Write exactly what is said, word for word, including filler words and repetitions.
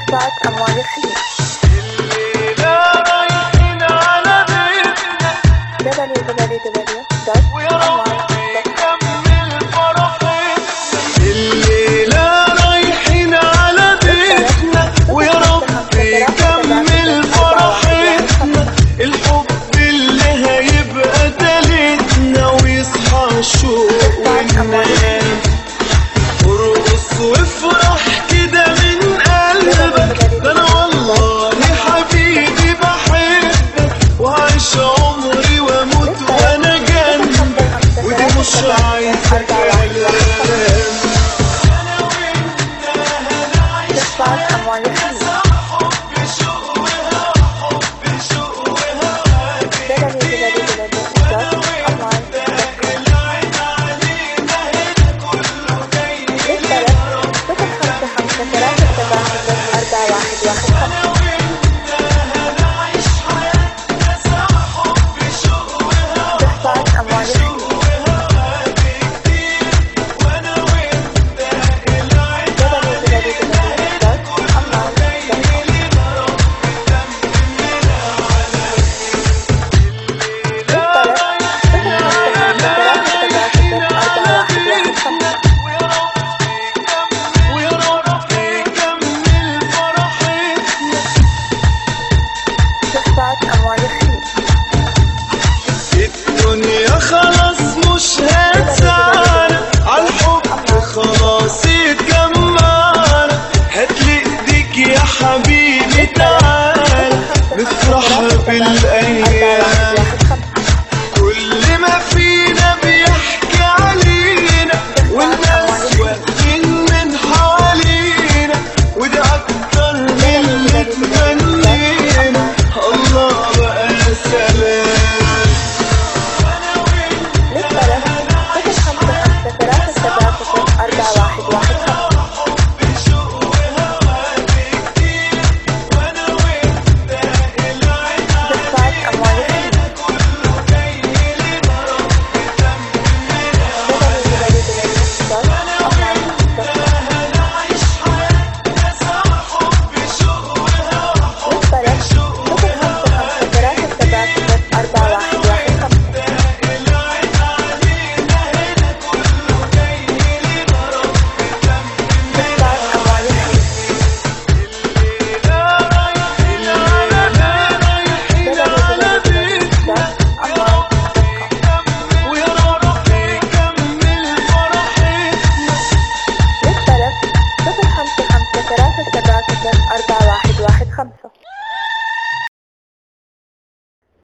تدفعك أموال الخليج. الليلة رايحين على بيتنا دبليو دبليو دبليو دوت ويا رب يكمل فرحتنا. الليلة رايحين على بيتنا ويا رب يكمل فرحتنا. الحب اللي هيبقى تالتنا ويصحى الشوق والنام. ارقص وافرح كده من قلبك، ده انا والله حبيبي بحبك وهعيش عمري واموت وانا جنبك، ودي مش عايزة كلام. انا وانت هنعيش تدفعك أموال الخليج.